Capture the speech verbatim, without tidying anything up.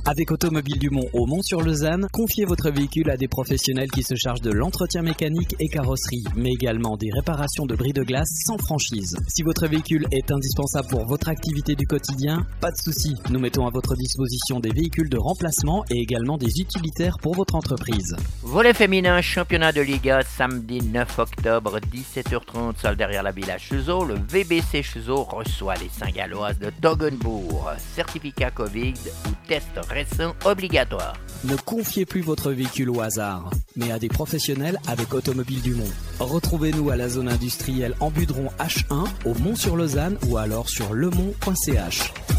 Avec Automobile du Mont au Mont-sur-Lausanne, confiez votre véhicule à des professionnels qui se chargent de l'entretien mécanique et carrosserie, mais également des réparations de bris de glace sans franchise. Si votre véhicule est indispensable pour votre activité du quotidien, pas de souci. Nous mettons à votre disposition des véhicules de remplacement et également des utilitaires pour votre entreprise. Volet féminin, championnat de Liga, samedi neuf octobre, dix-sept heures trente, salle derrière la Villa Chezeaux. Le V B C Chezeaux reçoit les Saint-Galloises de Toggenbourg. Certificat Covid ou test récent obligatoire. Ne confiez plus votre véhicule au hasard, mais à des professionnels avec Automobile du Mont. Retrouvez-nous à la zone industrielle en Budron H un, au Mont-sur-Lausanne ou alors sur lemont point c h.